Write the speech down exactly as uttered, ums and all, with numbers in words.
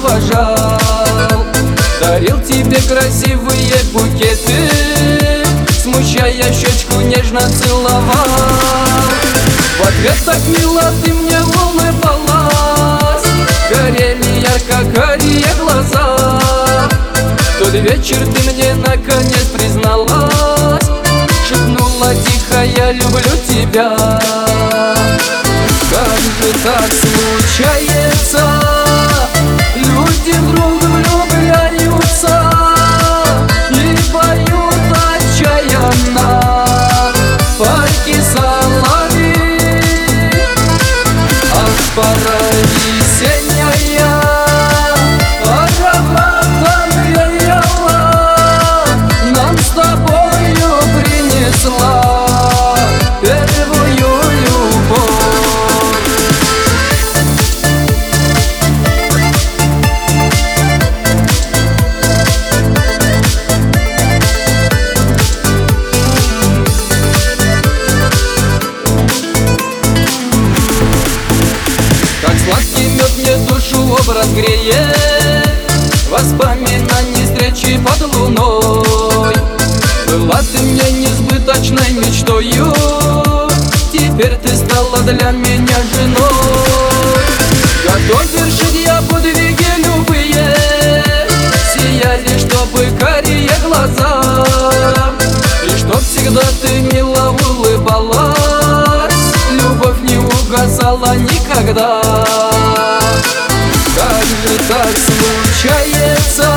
провожал. Дарил тебе красивые букеты, смущая щечку нежно целовал. В ответ так мило ты мне улыбалась, горели ярко карие глаза. В тот вечер ты мне наконец призналась, шепнула тихо: я люблю тебя. Как же так случается, люди вдруг влюбляются и поют отчаянно пайки соловьи. Ах, пора весенняя, ароматом веяла, нам с тобою принесла первую любовь. Сладкий мед мне душу образ греет, воспоминаний встречи под луной. Была ты мне несбыточной мечтою, теперь ты стала для меня женой. Готов вершить я подвиги любые, сияли, чтобы карие глаза, и чтоб всегда ты мило улыбалась, любовь не угасала никогда. Как же так случается,